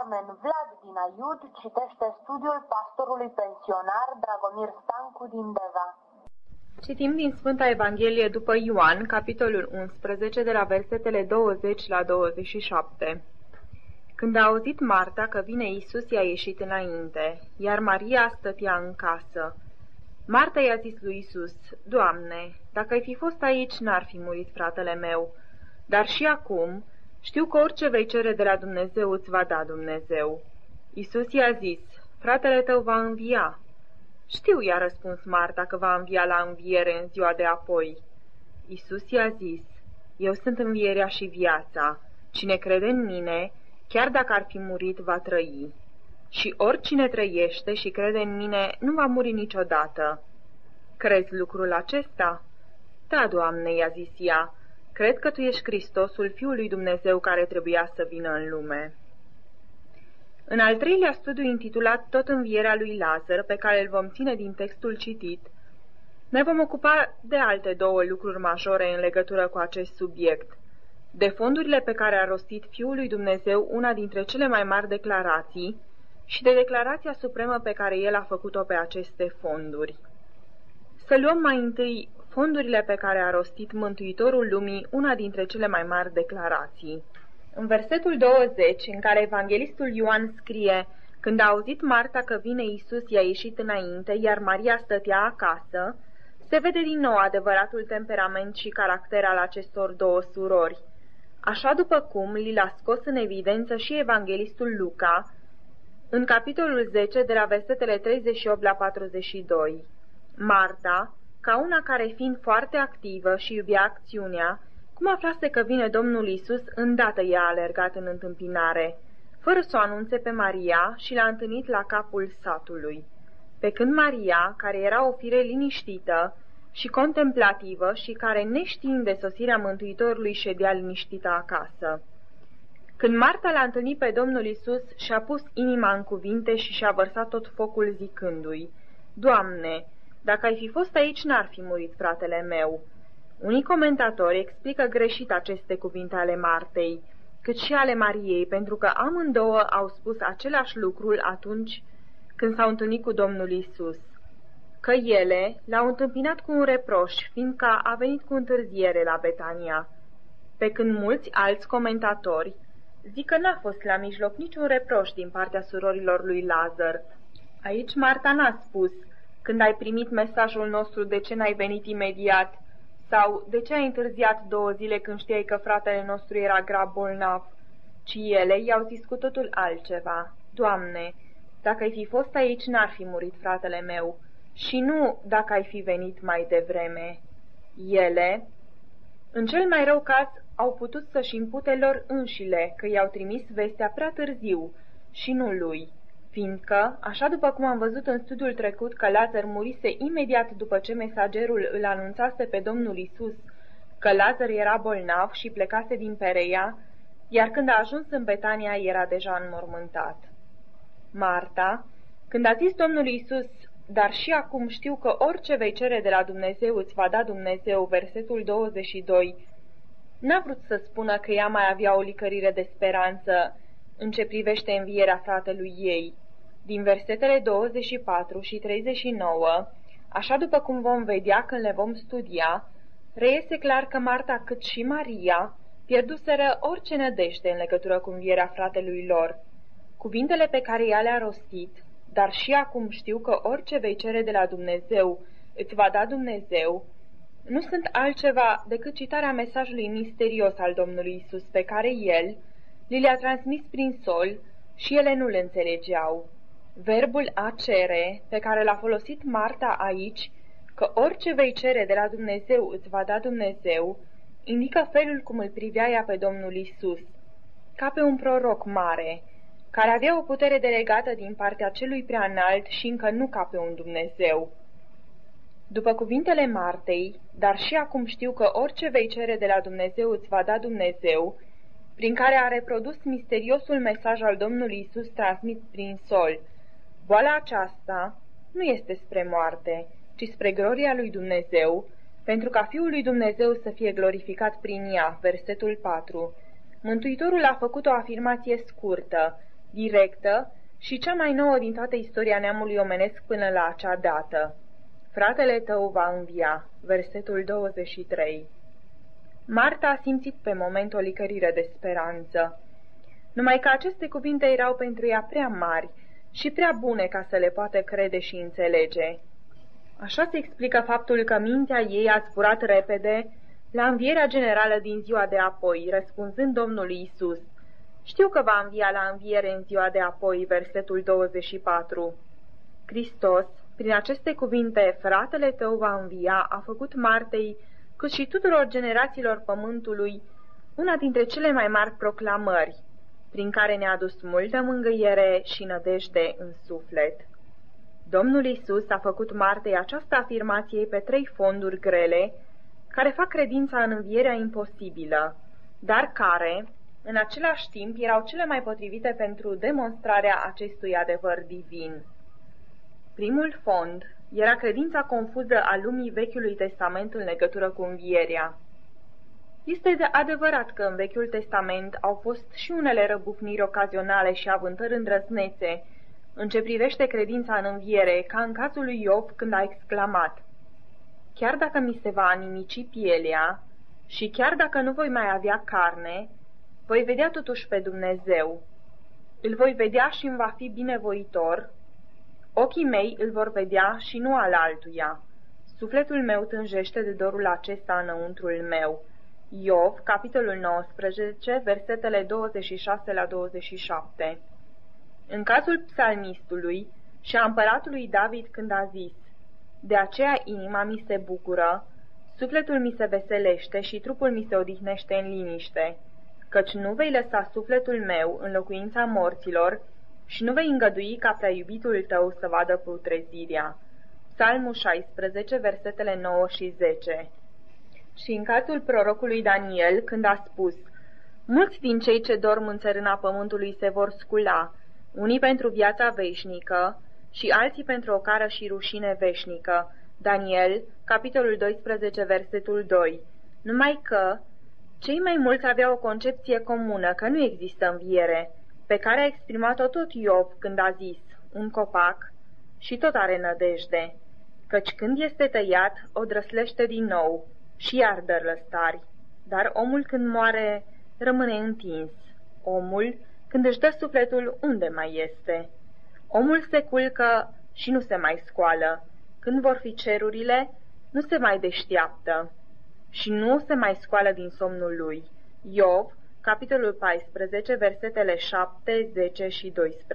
Carmen Vlad din Aiud citește studiul pastorului pensionar Dragomir Stancu din Deva. Citim din Sfânta Evanghelie după Ioan, capitolul 11, de la versetele 20 la 27. Când a auzit Marta că vine Iisus, i-a ieșit înainte, iar Maria stătea în casă. Marta i-a zis lui Iisus: Doamne, dacă ai fi fost aici, n-ar fi murit fratele meu, dar și acum știu că orice vei cere de la Dumnezeu îți va da Dumnezeu. Iisus i-a zis: Fratele tău va învia. Știu, i-a răspuns Marta, că va învia la înviere în ziua de apoi. Iisus i-a zis: Eu sunt învierea și viața. Cine crede în mine, chiar dacă ar fi murit, va trăi. Și oricine trăiește și crede în mine nu va muri niciodată. Crezi lucrul acesta? Da, Doamne, i-a zis ea, cred că Tu ești Hristosul, Fiul lui Dumnezeu care trebuia să vină în lume. În al treilea studiu intitulat Tot învierea lui Lazar, pe care îl vom ține din textul citit, ne vom ocupa de alte două lucruri majore în legătură cu acest subiect: de fondurile pe care a rostit Fiul lui Dumnezeu una dintre cele mai mari declarații și de declarația supremă pe care El a făcut-o pe aceste fonduri. Să luăm mai întâi fondurile pe care a rostit Mântuitorul lumii una dintre cele mai mari declarații. În versetul 20, în care evanghelistul Ioan scrie: Când a auzit Marta că vine Iisus, i-a ieșit înainte, iar Maria stătea acasă, se vede din nou adevăratul temperament și caracter al acestor două surori, așa după cum li l-a scos în evidență și evanghelistul Luca, în capitolul 10, de la versetele 38 la 42. Marta, ca una care, fiind foarte activă și iubea acțiunea, cum aflase că vine Domnul Iisus, îndată i-a alergat în întâmpinare, fără să o anunțe pe Maria, și l-a întâlnit la capul satului. Pe când Maria, care era o fire liniștită și contemplativă și care, neștiind de sosirea Mântuitorului, ședea liniștită acasă. Când Marta l-a întâlnit pe Domnul Iisus, și-a pus inima în cuvinte și și-a vărsat tot focul zicându-i: Doamne, dacă ai fi fost aici, n-ar fi murit fratele meu. Unii comentatori explică greșit aceste cuvinte ale Martei, cât și ale Mariei, pentru că amândouă au spus același lucru atunci când s-au întâlnit cu Domnul Iisus, că ele l-au întâmpinat cu un reproș, fiindcă a venit cu întârziere la Betania, pe când mulți alți comentatori zic că n-a fost la mijloc niciun reproș din partea surorilor lui Lazar. Aici Marta n-a spus: Când ai primit mesajul nostru, de ce n-ai venit imediat? Sau de ce ai întârziat 2 zile când știai că fratele nostru era grav bolnav? Ci ele i-au zis cu totul altceva: Doamne, dacă ai fi fost aici, n-ar fi murit fratele meu, și nu dacă ai fi venit mai devreme. Ele, în cel mai rău caz, au putut să-și impute lor înșile că i-au trimis vestea prea târziu și nu lui, fiindcă, așa după cum am văzut în studiul trecut că Lazar murise imediat după ce mesagerul îl anunțase pe Domnul Iisus că Lazar era bolnav și plecase din Pereia, iar când a ajuns în Betania era deja înmormântat. Marta, când a zis Domnul Iisus: Dar și acum știu că orice vei cere de la Dumnezeu îți va da Dumnezeu, versetul 22, n-a vrut să spună că ea mai avea o licărire de speranță în ce privește învierea fratelui ei. Din versetele 24 și 39, așa după cum vom vedea când le vom studia, reiese clar că Marta cât și Maria pierduseră orice nădejde în legătură cu învierea fratelui lor. Cuvintele pe care ea le-a rostit: Dar și acum știu că orice vei cere de la Dumnezeu îți va da Dumnezeu, nu sunt altceva decât citarea mesajului misterios al Domnului Iisus, pe care El li le-a transmis prin sol și ele nu le înțelegeau. Verbul a cere, pe care l-a folosit Marta aici, că orice vei cere de la Dumnezeu îți va da Dumnezeu, indică felul cum îl privea ea pe Domnul Iisus, ca pe un proroc mare, care avea o putere delegată din partea celui prea înalt și încă nu ca pe un Dumnezeu. După cuvintele Martei, dar și acum știu că orice vei cere de la Dumnezeu îți va da Dumnezeu, prin care a reprodus misteriosul mesaj al Domnului Iisus transmis prin sol, boala aceasta nu este spre moarte, ci spre gloria lui Dumnezeu, pentru ca Fiul lui Dumnezeu să fie glorificat prin ea, versetul 4. Mântuitorul a făcut o afirmație scurtă: directă și cea mai nouă din toată istoria neamului omenesc până la acea dată. Fratele tău va învia, versetul 23. Marta a simțit pe moment o licărire de speranță. Numai că aceste cuvinte erau pentru ea prea mari și prea bune ca să le poată crede și înțelege. Așa se explică faptul că mintea ei a zburat repede la învierea generală din ziua de apoi, răspunzând Domnului Isus: știu că va învia la înviere în ziua de apoi, versetul 24. Hristos, prin aceste cuvinte, fratele tău va învia, a făcut Martei, cât și tuturor generațiilor pământului, una dintre cele mai mari proclamări, prin care ne-a adus multă mângâiere și nădejde în suflet. Domnul Isus a făcut Martei această afirmație pe 3 fonduri grele, care fac credința în învierea imposibilă, dar care, în același timp, erau cele mai potrivite pentru demonstrarea acestui adevăr divin. Primul fond era credința confuză a lumii Vechiului Testament în legătură cu învierea. Este adevărat că în Vechiul Testament au fost și unele răbufniri ocazionale și avântări îndrăznețe în ce privește credința în înviere, ca în cazul lui Iov când a exclamat: chiar dacă mi se va nimici pielea și chiar dacă nu voi mai avea carne, voi vedea totuși pe Dumnezeu. Îl voi vedea și îmi va fi binevoitor. Ochii mei îl vor vedea și nu al altuia. Sufletul meu tânjește de dorul acesta înăuntrul meu. Iov, capitolul 19, versetele 26 la 27. În cazul psalmistului și a împăratului David când a zis: de aceea inima mi se bucură, sufletul mi se veselește și trupul mi se odihnește în liniște, căci nu vei lăsa sufletul meu în locuința morților și nu vei îngădui ca prea iubitul tău să vadă putrezirea. Psalmul 16, versetele 9 și 10. Și în cazul prorocului Daniel, când a spus: mulți din cei ce dorm în țărâna pământului se vor scula, unii pentru viața veșnică și alții pentru o cară și rușine veșnică. Daniel, capitolul 12, versetul 2. Numai că cei mai mulți aveau o concepție comună că nu există înviere, pe care a exprimat-o tot Iov când a zis: un copac și tot are nădejde, căci când este tăiat, o drăslește din nou și iar dă lăstari, dar omul când moare rămâne întins. Omul, când își dă sufletul, unde mai este? Omul se culcă și nu se mai scoală. Când vor fi cerurile, nu se mai deșteaptă și nu se mai scoală din somnul lui. Iov, capitolul 14, versetele 7, 10 și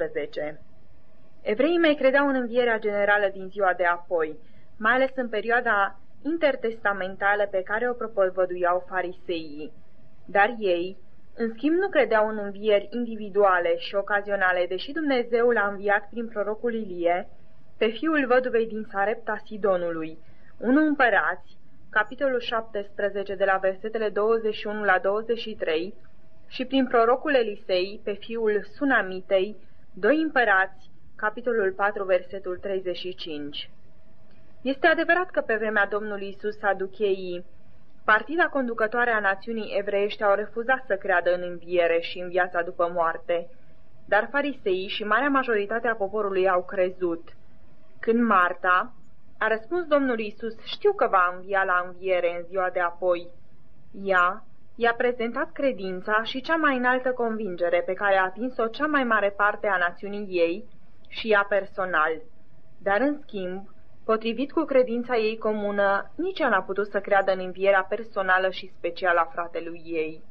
12. Evreii mai credeau în învierea generală din ziua de apoi, mai ales în perioada intertestamentală pe care o propovăduiau fariseii. Dar ei, în schimb, nu credeau în învieri individuale și ocazionale, deși Dumnezeu l-a înviat prin prorocul Ilie pe fiul văduvei din Sarepta Sidonului, 1 Împărați, capitolul 17, de la versetele 21 la 23, și prin prorocul Elisei pe fiul Sunamitei, 2 Împărați, capitolul 4, versetul 35. Este adevărat că pe vremea Domnului Isus Saducheii, partida conducătoare a națiunii evreiești, au refuzat să creadă în înviere și în viața după moarte, dar fariseii și marea majoritate a poporului au crezut. Când Marta a răspuns Domnului Isus: știu că va învia la înviere în ziua de apoi, ea i-a prezentat credința și cea mai înaltă convingere pe care a atins-o cea mai mare parte a națiunii ei și ea personal. Dar în schimb, potrivit cu credința ei comună, nici ea n-a putut să creadă în învierea personală și specială a fratelui ei.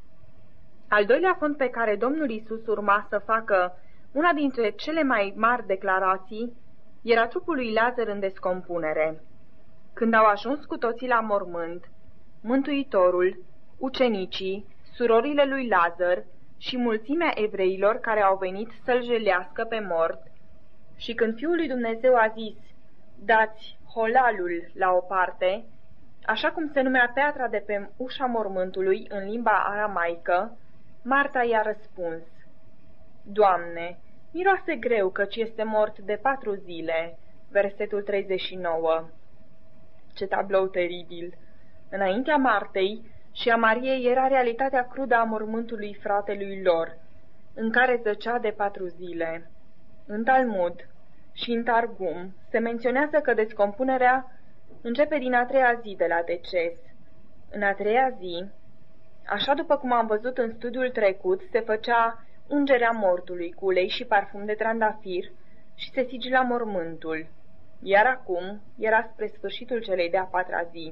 Al doilea fond pe care Domnul Isus urma să facă una dintre cele mai mari declarații era trupul lui Lazar în descompunere. Când au ajuns cu toții la mormânt, Mântuitorul, ucenicii, surorile lui Lazar și mulțimea evreilor care au venit să-l jelească pe mort, și când Fiul lui Dumnezeu a zis: dați holalul la o parte, așa cum se numea piatra de pe ușa mormântului în limba aramaică, Marta i-a răspuns: Doamne, miroase greu căci este mort de 4 zile. Versetul 39. Ce tablou teribil! Înaintea Martei și a Mariei era realitatea crudă a mormântului fratelui lor. în care zăcea de 4 zile. În Talmud și în Targum se menționează că descompunerea începe din a 3-a zi de la deces. În a 3-a zi, așa după cum am văzut în studiul trecut, se făcea ungerea mortului cu ulei și parfum de trandafir și se sigila mormântul, iar acum era spre sfârșitul celei de-a 4-a zi.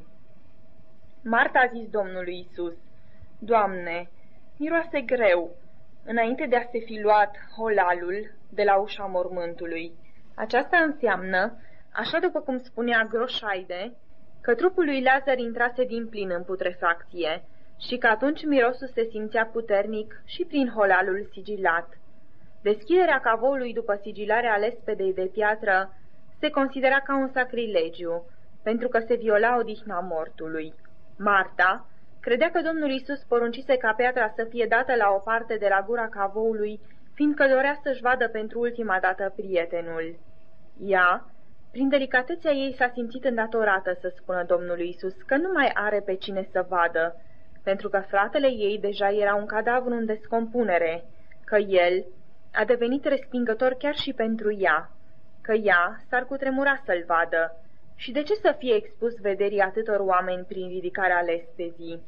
Marta a zis Domnului Iisus: Doamne, miroase greu, înainte de a se fi luat holalul de la ușa mormântului. Aceasta înseamnă, așa după cum spunea Groșaide, că trupul lui Lazar intrase din plin în putrefacție și că atunci mirosul se simțea puternic și prin holalul sigilat. Deschiderea cavoului după sigilarea lespedei de piatră se considera ca un sacrilegiu, pentru că se viola odihna mortului. Marta credea că Domnul Iisus poruncise ca piatra să fie dată la o parte de la gura cavoului, fiindcă dorea să-și vadă pentru ultima dată prietenul. Ea, prin delicatețea ei, s-a simțit îndatorată să spună Domnului Iisus că nu mai are pe cine să vadă, pentru că fratele ei deja era un cadavru în descompunere, că el a devenit respingător chiar și pentru ea, că ea s-ar cutremura să-l vadă. Și de ce să fie expus vederii atâtor oameni prin ridicarea lespezii?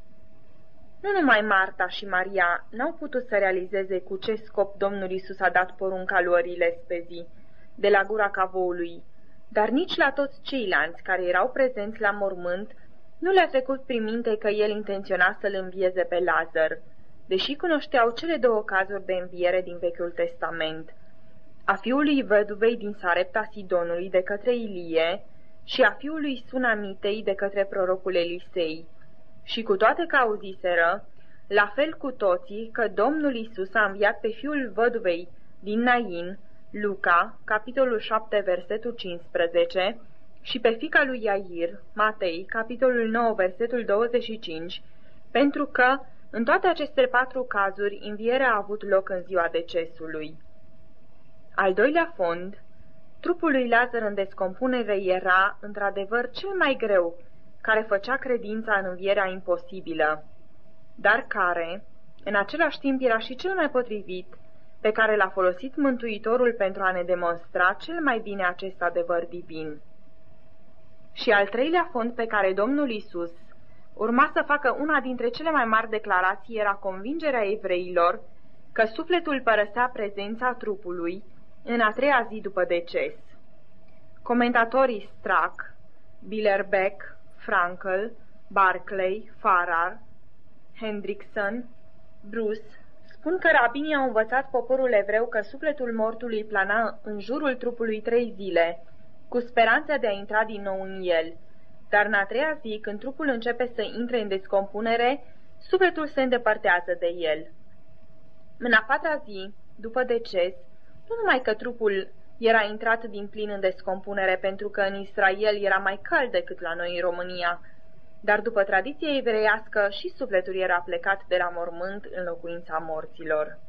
Nu numai Marta și Maria n-au putut să realizeze cu ce scop Domnul Iisus a dat porunca luării lespezii de la gura cavoului, dar nici la toți ceilalți care erau prezenți la mormânt nu le-a trecut prin minte că el intenționa să-l învieze pe Lazar, deși cunoșteau cele 2 cazuri de înviere din Vechiul Testament, a fiului văduvei din Sarepta Sidonului de către Ilie și a fiului Sunamitei de către prorocul Elisei. Și cu toate că auziseră, la fel cu toții, că Domnul Iisus a înviat pe fiul văduvei din Nain, Luca, capitolul 7, versetul 15, și pe fiica lui Iair, Matei, capitolul 9, versetul 25, pentru că, în toate aceste 4 cazuri, învierea a avut loc în ziua decesului. Al doilea fond, trupul lui Lazar în descompunere era, într-adevăr, cel mai greu, care făcea credința în învierea imposibilă, dar care, în același timp, era și cel mai potrivit, pe care l-a folosit Mântuitorul pentru a ne demonstra cel mai bine acest adevăr divin. Și al treilea fond pe care Domnul Iisus urma să facă una dintre cele mai mari declarații era convingerea evreilor că sufletul părăsea prezența trupului în a 3-a zi după deces. Comentatorii Strack, Billerbeck, Frankel, Barclay, Farrar, Hendrickson, Bruce spun că rabinii au învățat poporul evreu că sufletul mortului plana în jurul trupului 3 zile, cu speranța de a intra din nou în el, dar în a 3-a zi, când trupul începe să intre în descompunere, sufletul se îndepărtează de el. În a 4-a zi, după deces, nu numai că trupul era intrat din plin în descompunere pentru că în Israel era mai cald decât la noi în România, dar după tradiția evreiască și sufletul era plecat de la mormânt în locuința morților.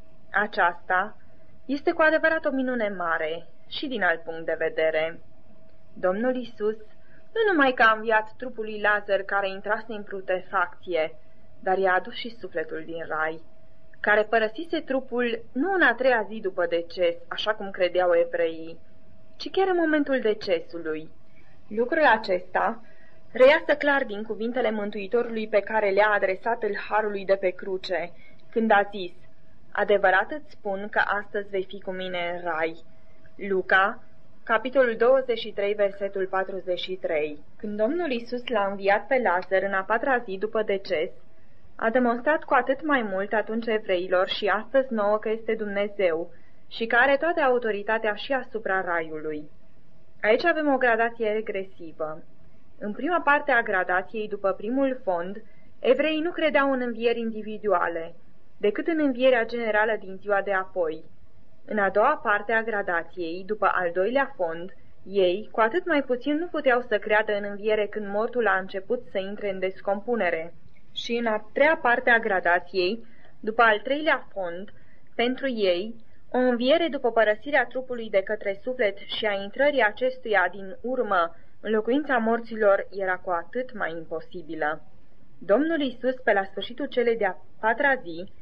Aceasta este cu adevărat o minune mare și din alt punct de vedere. Domnul Iisus nu numai că a înviat trupul lui Lazar care intrase în putrefacție, dar i-a adus și sufletul din rai, care părăsise trupul nu în a 3-a zi după deces, așa cum credeau evreii, ci chiar în momentul decesului. Lucrul acesta reiasă clar din cuvintele Mântuitorului pe care le-a adresat Harului de pe cruce, când a zis: adevărat îți spun că astăzi vei fi cu mine în rai. Luca, capitolul 23, versetul 43. Când Domnul Iisus l-a înviat pe Lazar în a 4-a zi după deces, a demonstrat cu atât mai mult atunci evreilor și astăzi nouă că este Dumnezeu și că are toată autoritatea și asupra raiului. Aici avem o gradație regresivă. În prima parte a gradației, după primul fond, evreii nu credeau în învieri individuale, decât în învierea generală din ziua de apoi. În a doua parte a gradației, după al doilea fond, ei, cu atât mai puțin, nu puteau să creadă în înviere când mortul a început să intre în descompunere. Și în a treia parte a gradației, după al treilea fond, pentru ei, o înviere după părăsirea trupului de către suflet și a intrării acestuia din urmă în locuința morților era cu atât mai imposibilă. Domnul Iisus, pe la sfârșitul celei de-a 4-a zi,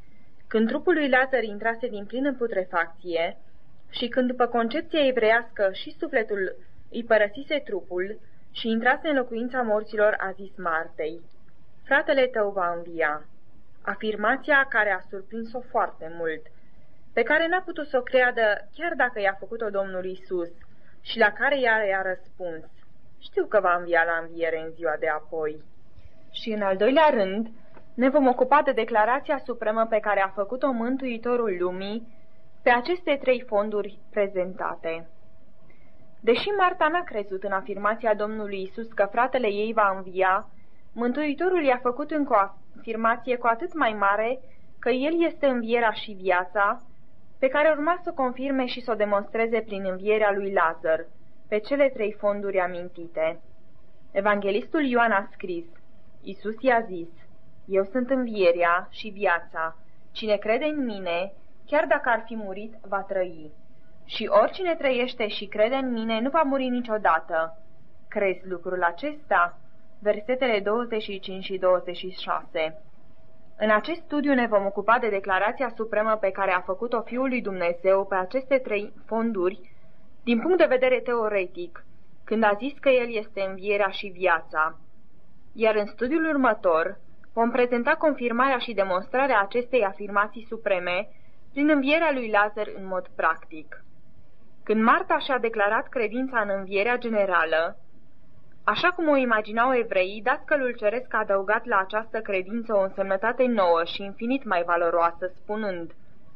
Când trupul lui Lazar intrase din plin în putrefacție și când după concepția evreiască și sufletul îi părăsise trupul și intrase în locuința morților, a zis Martei: fratele tău va învia. Afirmația care a surprins-o foarte mult, pe care n-a putut să o creadă chiar dacă i-a făcut-o Domnul Iisus și la care ea i-a răspuns: știu că va învia la înviere în ziua de apoi. Și în al doilea rând, ne vom ocupa de declarația supremă pe care a făcut-o Mântuitorul lumii pe aceste 3 fonduri prezentate. Deși Marta n-a crezut în afirmația Domnului Iisus că fratele ei va învia, Mântuitorul i-a făcut încă o afirmație cu atât mai mare că El este învierea și viața, pe care urma să o confirme și să o demonstreze prin învierea lui Lazar, pe cele 3 fonduri amintite. Evanghelistul Ioan a scris: Iisus i-a zis: eu sunt învierea și viața. Cine crede în mine, chiar dacă ar fi murit, va trăi. Și oricine trăiește și crede în mine nu va muri niciodată. Crezi lucrul acesta? Versetele 25 și 26. În acest studiu ne vom ocupa de declarația supremă pe care a făcut-o Fiul lui Dumnezeu pe aceste 3 fonduri, din punct de vedere teoretic, când a zis că El este învierea și viața. Iar în studiul următor vom prezenta confirmarea și demonstrarea acestei afirmații supreme prin învierea lui Lazar în mod practic. Când Marta și-a declarat credința în învierea generală, așa cum o imaginau evreii, Dascălul Ceresc a adăugat la această credință o însemnătate nouă și infinit mai valoroasă, spunând: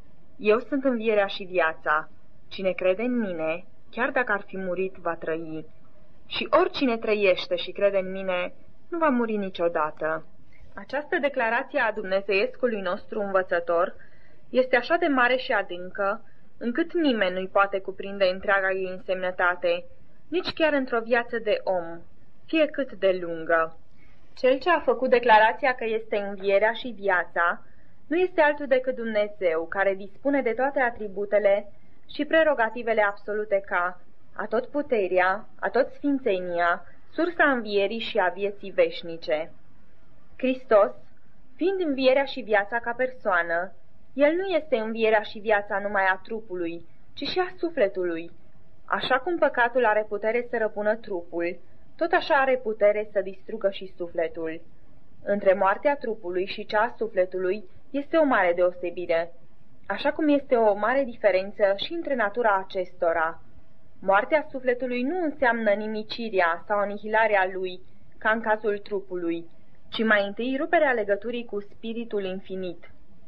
eu sunt învierea și viața. Cine crede în mine, chiar dacă ar fi murit, va trăi. Și oricine trăiește și crede în mine, nu va muri niciodată. Această declarație a dumnezeiescului nostru învățător este așa de mare și adâncă, încât nimeni nu-i poate cuprinde întreaga ei însemnătate, nici chiar într-o viață de om, fie cât de lungă. Cel ce a făcut declarația că este învierea și viața nu este altul decât Dumnezeu, care dispune de toate atributele și prerogativele absolute ca atotputerea, atotsfințenia, sursa învierii și a vieții veșnice. Hristos, fiind învierea și viața ca persoană, El nu este învierea și viața numai a trupului, ci și a sufletului. Așa cum păcatul are putere să răpună trupul, tot așa are putere să distrugă și sufletul. Între moartea trupului și cea a sufletului este o mare deosebire, așa cum este o mare diferență și între natura acestora. Moartea sufletului nu înseamnă nimicirea sau anihilarea lui, ca în cazul trupului, ci mai întâi ruperea legăturii cu spiritul infinit,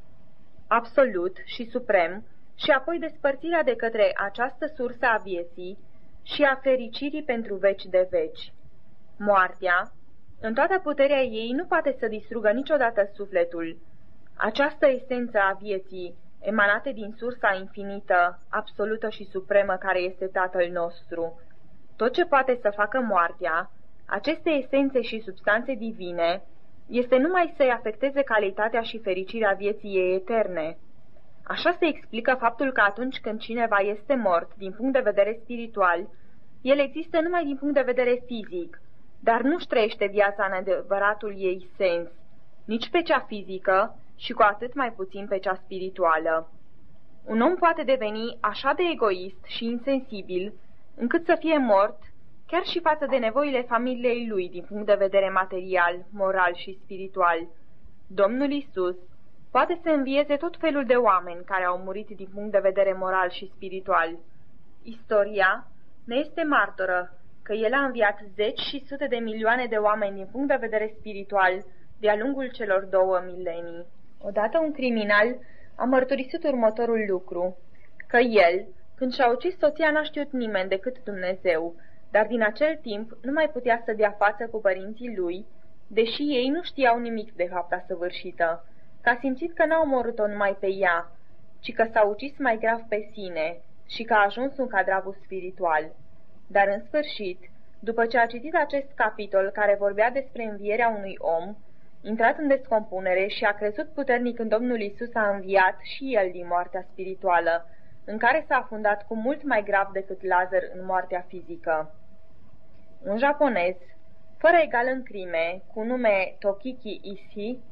absolut și suprem, și apoi despărțirea de către această sursă a vieții și a fericirii pentru veci de veci. Moartea, în toată puterea ei, nu poate să distrugă niciodată sufletul. Această esență a vieții, emanate din sursa infinită, absolută și supremă care este Tatăl nostru. Tot ce poate să facă moartea, aceste esențe și substanțe divine, este numai să-i afecteze calitatea și fericirea vieții ei eterne. Așa se explică faptul că atunci când cineva este mort din punct de vedere spiritual, el există numai din punct de vedere fizic, dar nu-și trăiește viața în adevăratul ei sens, nici pe cea fizică și cu atât mai puțin pe cea spirituală. Un om poate deveni așa de egoist și insensibil, încât să fie mort, chiar și față de nevoile familiei lui din punct de vedere material, moral și spiritual. Domnul Iisus poate să învieze tot felul de oameni care au murit din punct de vedere moral și spiritual. Istoria ne este martoră că El a înviat 10 și sute de milioane de oameni din punct de vedere spiritual de-a lungul celor 2 milenii. Odată un criminal a mărturisit următorul lucru, că el, când și-a ucis soția, n-a știut nimeni decât Dumnezeu, dar din acel timp nu mai putea să dea față cu părinții lui, deși ei nu știau nimic de fapta săvârșită, că a simțit că n-a omorât-o numai pe ea, ci că s-a ucis mai grav pe sine și că a ajuns un cadavru spiritual. Dar în sfârșit, după ce a citit acest capitol care vorbea despre învierea unui om, intrat în descompunere și a crezut puternic în Domnul Iisus, a înviat și el din moartea spirituală, în care s-a afundat cu mult mai grav decât Lazar în moartea fizică. Un japonez, fără egal în crime, cu nume Tokiki Ishii,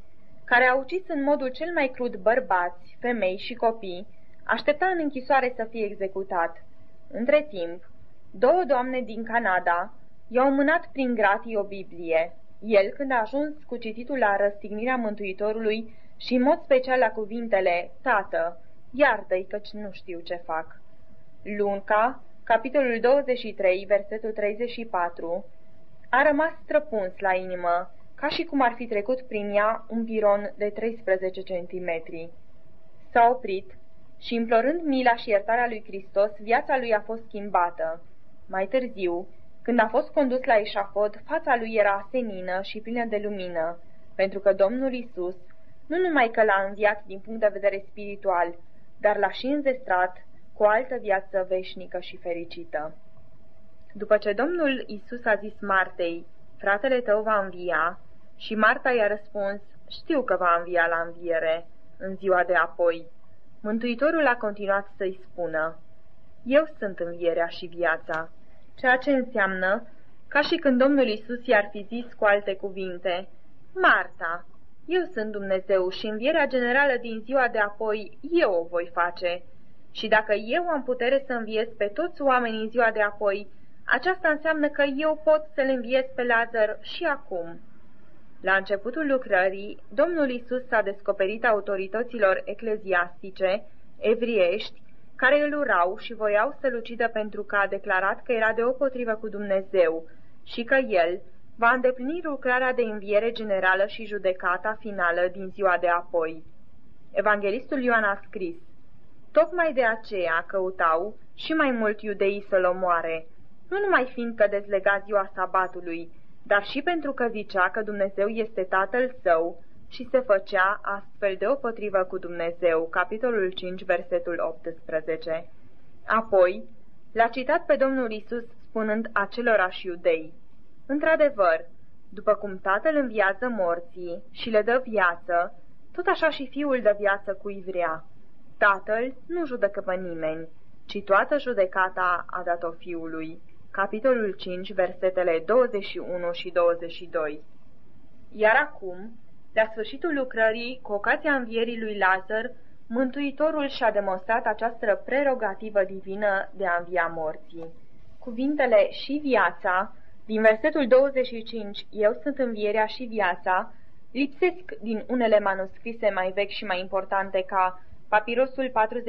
care a ucis în modul cel mai crud bărbați, femei și copii, aștepta în închisoare să fie executat. Între timp, 2 doamne din Canada i-au mânat prin gratii o Biblie. El, când a ajuns cu cititul la răstignirea Mântuitorului și în mod special la cuvintele, Tată, iartă-i căci nu știu ce fac. Luca, capitolul 23, versetul 34, a rămas străpuns la inimă, ca și cum ar fi trecut prin ea un piron de 13 centimetri. S-a oprit și, implorând mila și iertarea lui Hristos, viața lui a fost schimbată. Mai târziu, când a fost condus la eșafod, fața lui era senină și plină de lumină, pentru că Domnul Isus nu numai că l-a înviat din punct de vedere spiritual, dar l-a și înzestrat cu o altă viață veșnică și fericită. După ce Domnul Isus a zis Martei, fratele tău va învia, și Marta i-a răspuns, știu că va învia la înviere, în ziua de apoi, Mântuitorul a continuat să-i spună, eu sunt învierea și viața, ceea ce înseamnă, ca și când Domnul Isus i-ar fi zis cu alte cuvinte, Marta, eu sunt Dumnezeu și învierea generală din ziua de apoi eu o voi face, și dacă eu am putere să înviez pe toți oamenii în ziua de apoi, aceasta înseamnă că eu pot să-l înviez pe Lazar și acum. La începutul lucrării, Domnul Isus s-a descoperit autorităților ecleziastice, evriești, care îl urau și voiau să-l ucidă pentru că a declarat că era deopotrivă cu Dumnezeu și că el va îndeplini lucrarea de înviere generală și judecata finală din ziua de apoi. Evanghelistul Ioan a scris, tocmai de aceea căutau și mai mult iudeii să-l omoare, nu numai fiindcă dezlega ziua sabatului, dar și pentru că zicea că Dumnezeu este Tatăl său și se făcea astfel deopotrivă cu Dumnezeu. Capitolul 5, versetul 18. Apoi l-a citat pe Domnul Isus spunând acelorași iudei, într-adevăr, după cum Tatăl înviază morții și le dă viață, tot așa și Fiul dă viață cui vrea. Tatăl nu judecă pe nimeni, ci toată judecata a dat-o Fiului. Capitolul 5, versetele 21 și 22. Iar acum, la sfârșitul lucrării, cu ocazia învierii lui Lazar, Mântuitorul și-a demonstrat această prerogativă divină de a învia morții. Cuvintele și viața, din versetul 25, eu sunt învierea și viața, lipsesc din unele manuscrise mai vechi și mai importante ca Papirosul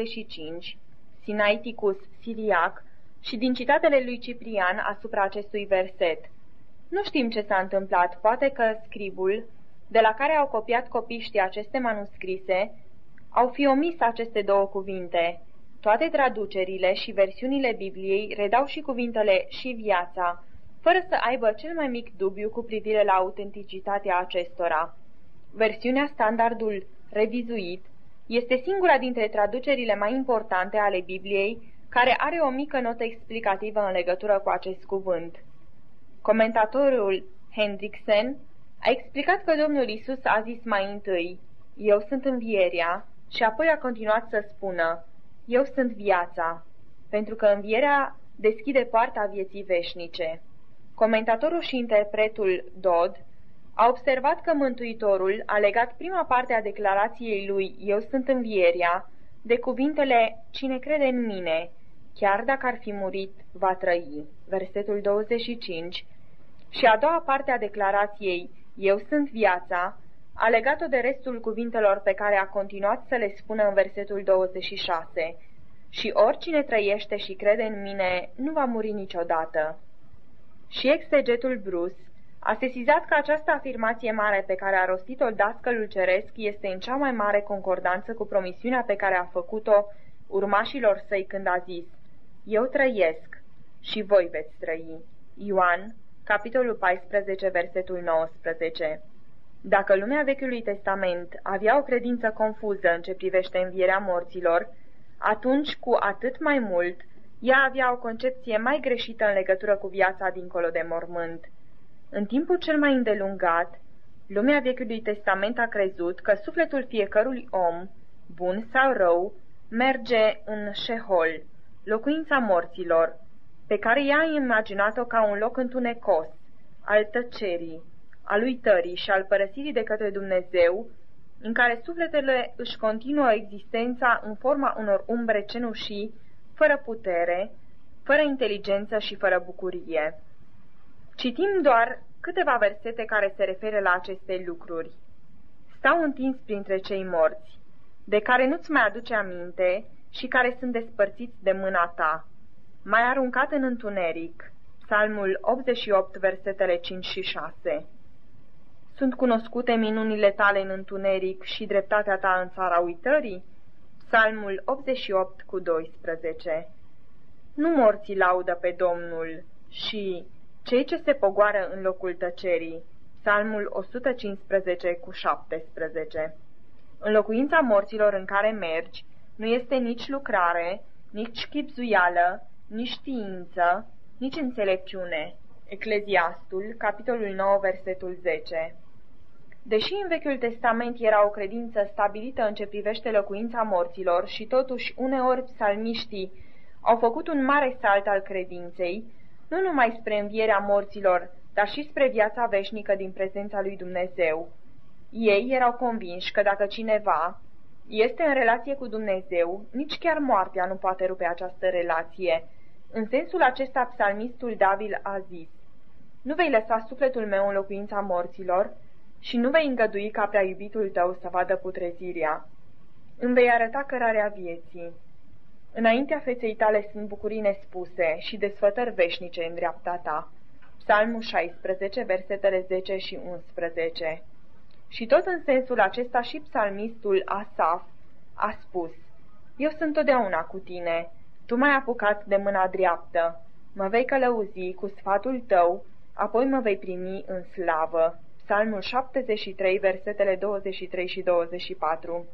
45, Sinaiticus Siriac, și din citatele lui Ciprian asupra acestui verset. Nu știm ce s-a întâmplat, poate că scribul, de la care au copiat copiștii aceste manuscrise, au fi omis aceste 2 cuvinte. Toate traducerile și versiunile Bibliei redau și cuvintele și viața, fără să aibă cel mai mic dubiu cu privire la autenticitatea acestora. Versiunea standardul revizuit este singura dintre traducerile mai importante ale Bibliei care are o mică notă explicativă în legătură cu acest cuvânt. Comentatorul Hendrickson a explicat că Domnul Isus a zis mai întâi, eu sunt învierea, și apoi a continuat să spună, eu sunt viața, pentru că învierea deschide poarta vieții veșnice. Comentatorul și interpretul Dodd a observat că Mântuitorul a legat prima parte a declarației lui, eu sunt învierea, de cuvintele, cine crede în mine, chiar dacă ar fi murit, va trăi, versetul 25, și a doua parte a declarației, eu sunt viața, a legat-o de restul cuvintelor pe care a continuat să le spună în versetul 26, și oricine trăiește și crede în mine nu va muri niciodată. Și exegetul Bruce a sesizat că această afirmație mare pe care a rostit-o dascălul ceresc este în cea mai mare concordanță cu promisiunea pe care a făcut-o urmașilor săi când a zis, eu trăiesc și voi veți trăi. Ioan, capitolul 14, versetul 19. Dacă lumea Vechiului Testament avea o credință confuză în ce privește învierea morților, atunci, cu atât mai mult, ea avea o concepție mai greșită în legătură cu viața dincolo de mormânt. În timpul cel mai îndelungat, lumea Vechiului Testament a crezut că sufletul fiecărui om, bun sau rău, merge în Sheol, locuința morților, pe care ea a imaginat-o ca un loc întunecos, al tăcerii, al uitării și al părăsirii de către Dumnezeu, în care sufletele își continuă existența în forma unor umbre cenușii, fără putere, fără inteligență și fără bucurie. Citim doar câteva versete care se referă la aceste lucruri. Stau întins printre cei morți, de care nu-ți mai aduce aminte și care sunt despărțiți de mâna ta. M-ai aruncat în întuneric. Psalmul 88, versetele 5 și 6. Sunt cunoscute minunile tale în întuneric și dreptatea ta în țara uitării? Psalmul 88 cu 12. Nu morții laudă pe Domnul și cei ce se pogoară în locul tăcerii. Psalmul 115 cu 17. În locuința morților în care mergi nu este nici lucrare, nici chibzuială, nici știință, nici înțelepciune. Ecleziastul, capitolul 9, versetul 10. Deși în Vechiul Testament era o credință stabilită în ce privește locuința morților și totuși uneori psalmiștii au făcut un mare salt al credinței, nu numai spre învierea morților, dar și spre viața veșnică din prezența lui Dumnezeu. Ei erau convinși că dacă cineva este în relație cu Dumnezeu, nici chiar moartea nu poate rupe această relație. În sensul acesta, psalmistul David a zis: nu vei lăsa sufletul meu în locuința morților și nu vei îngădui ca prea iubitul tău să vadă putrezirea. Îmi vei arăta cărarea vieții. Înaintea feței tale sunt bucurii nespuse și desfătări veșnice în dreapta ta. Psalmul 16, versetele 10 și 11. Și tot în sensul acesta și psalmistul Asaf a spus: eu sunt totdeauna cu tine, tu m-ai apucat de mâna dreaptă, mă vei călăuzi cu sfatul tău, apoi mă vei primi în slavă. Psalmul 73, versetele 23 și 24.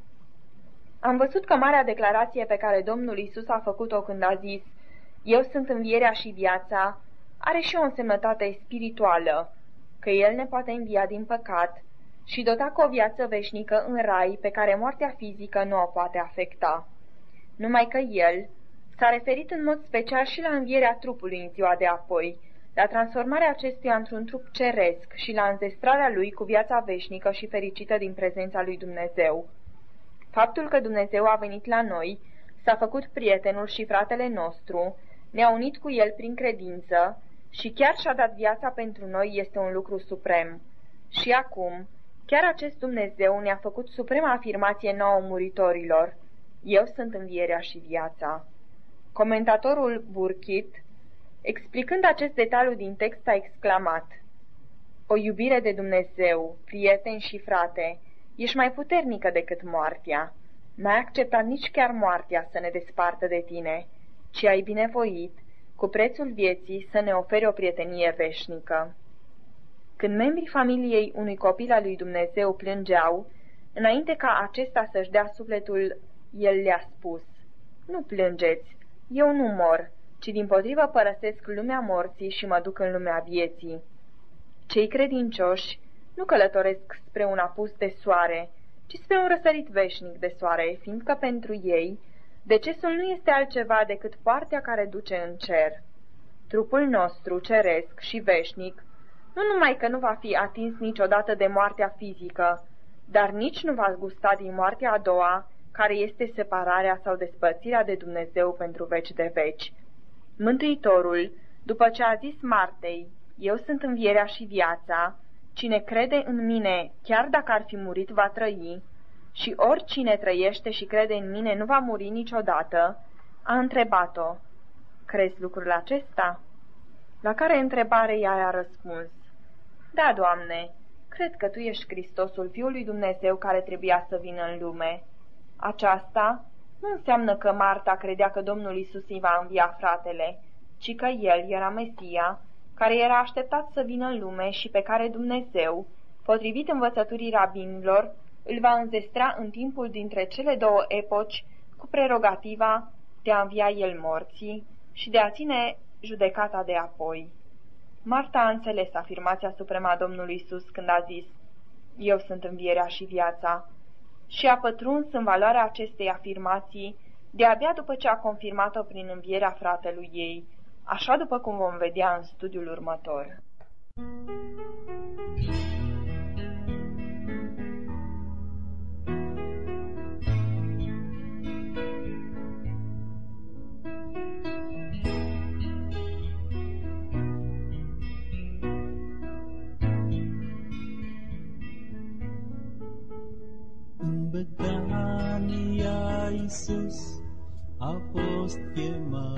Am văzut că marea declarație pe care Domnul Iisus a făcut-o când a zis: eu sunt învierea și viața, are și o însemnătate spirituală, că El ne poate învia din păcat și dota cu o viață veșnică în rai pe care moartea fizică nu o poate afecta. Numai că El s-a referit în mod special și la învierea trupului în ziua de apoi, la transformarea acestuia într-un trup ceresc și la înzestrarea lui cu viața veșnică și fericită din prezența lui Dumnezeu. Faptul că Dumnezeu a venit la noi, s-a făcut prietenul și fratele nostru, ne-a unit cu El prin credință și chiar și-a dat viața pentru noi este un lucru suprem. Și acum, chiar acest Dumnezeu ne-a făcut suprema afirmație nouă muritorilor: eu sunt învierea și viața. Comentatorul Burkitt, explicând acest detaliu din text, a exclamat: o iubire de Dumnezeu, prieten și frate, ești mai puternică decât moartea. N-ai acceptat nici chiar moartea să ne despartă de tine, ci ai binevoit, cu prețul vieții, să ne oferi o prietenie veșnică. Când membrii familiei unui copil al lui Dumnezeu plângeau, înainte ca acesta să-și dea sufletul, el le-a spus: nu plângeți, eu nu mor, ci dimpotrivă părăsesc lumea morții și mă duc în lumea vieții. Cei credincioși nu călătoresc spre un apus de soare, ci spre un răsărit veșnic de soare, fiindcă pentru ei decesul nu este altceva decât poarta care duce în cer. Trupul nostru ceresc și veșnic nu numai că nu va fi atins niciodată de moartea fizică, dar nici nu va gusta din moartea a doua, care este separarea sau despărțirea de Dumnezeu pentru veci de veci. Mântuitorul, după ce a zis Martei: eu sunt învierea și viața, cine crede în mine, chiar dacă ar fi murit, va trăi, și oricine trăiește și crede în mine nu va muri niciodată, a întrebat-o: crezi lucrul acesta? La care întrebare ea i-a răspuns: da, Doamne, cred că Tu ești Hristosul, Fiul lui Dumnezeu, care trebuia să vină în lume. Aceasta nu înseamnă că Marta credea că Domnul Iisus îi va învia fratele, ci că El era Mesia, care era așteptat să vină în lume și pe care Dumnezeu, potrivit învățăturii rabinilor, îl va înzestra în timpul dintre cele două epoci cu prerogativa de a învia El morții și de a ține judecata de apoi. Marta a înțeles afirmația supremă a Domnului Iisus când a zis: eu sunt învierea și viața, și a pătruns în valoarea acestei afirmații de-abia după ce a confirmat-o prin învierea fratelui ei, așa după cum vom vedea în studiul următor. a fost chemat,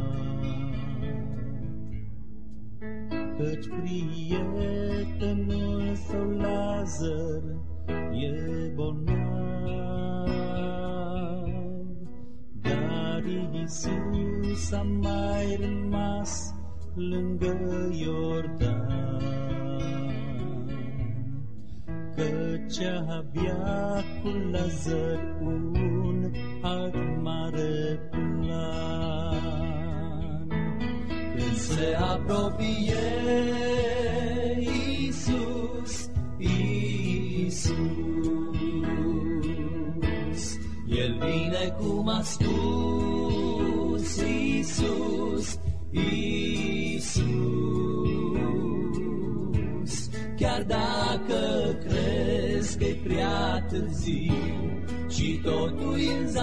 căci prietenul său Lazar e bolnav. Dar Iisus a mai rămas lângă Iordan, căci avea cu Lazar un alt mare plan. Când se apropie Iisus, El vine cum a spus Iisus, chiar dacă crezi că-i prea târziu și totul e în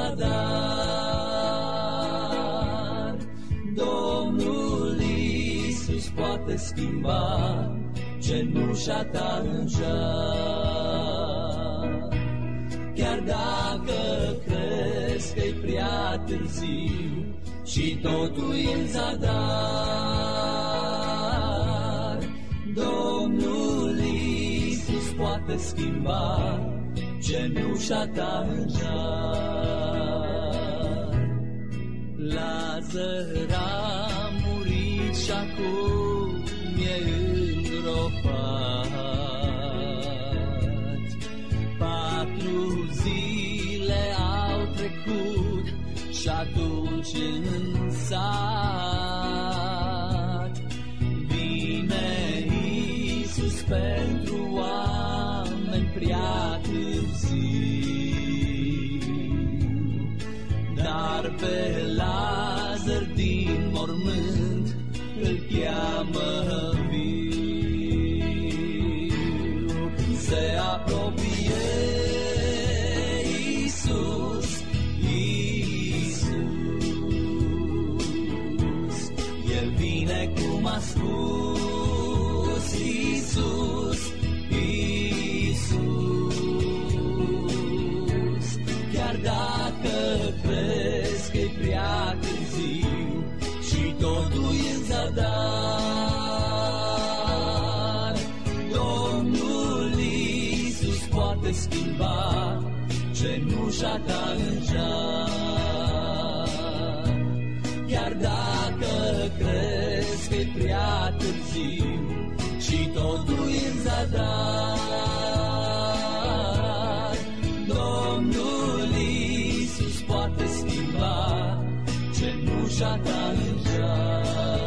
zadar, Domnul Iisus poate schimba cenușa ta în jar. Chiar dacă crezi că-i prea târziu și totul e în zadar, Domnul Iisus poate schimba cenușa ta în jar. Lazar a murit și acum e îngropat. 4 zile au trecut și atunci în sat vine Iisus pentru oameni prea târziu, dar pe Lazar din mormânt îl cheamă viu. Se apropie Iisus, El vine cum a spus Iisus, chiar dacă crezi că-i prea târziu și totul e în zadar, Domnul Iisus poate schimba cenușa ta în jar. Chiar dacă crezi că-i prea târziu și totul e în zadar, Domnul Iisus poate schimba cenușa ta în jar.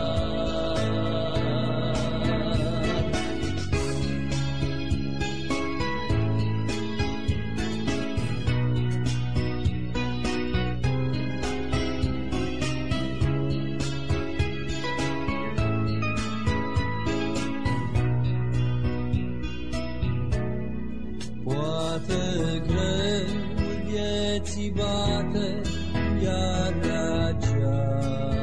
Poate greul vieții bate iar acea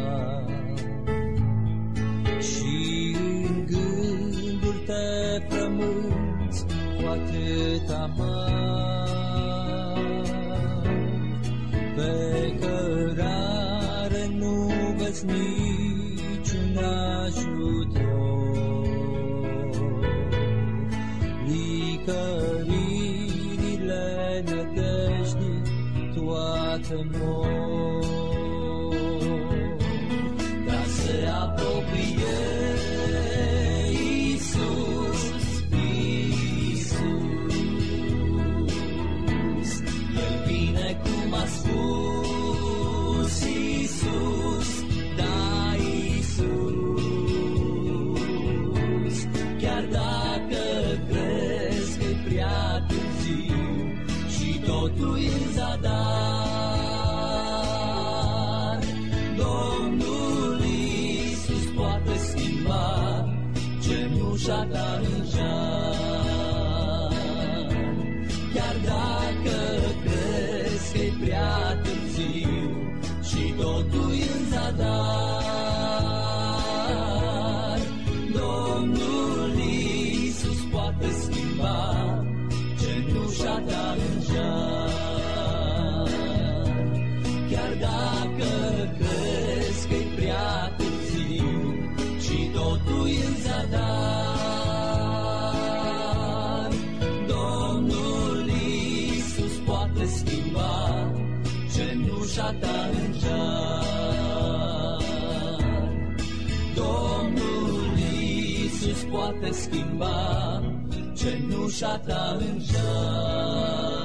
și în gânduri te frămânți cu atât amar. Pe cărare nu vezi niciun ajutor, licăririle nădejdii toate mor. Dar se apropie Iisus, El vine cum a spus Iisus, da, Iisus, chiar dacă crezi că-i prea târziu și totul e în zadar, dacă crezi că-i prea târziu și totul e în zadar, Domnul Iisus poate schimba cenușa ta în jar. Domnul Iisus poate schimba cenușa ta în jar.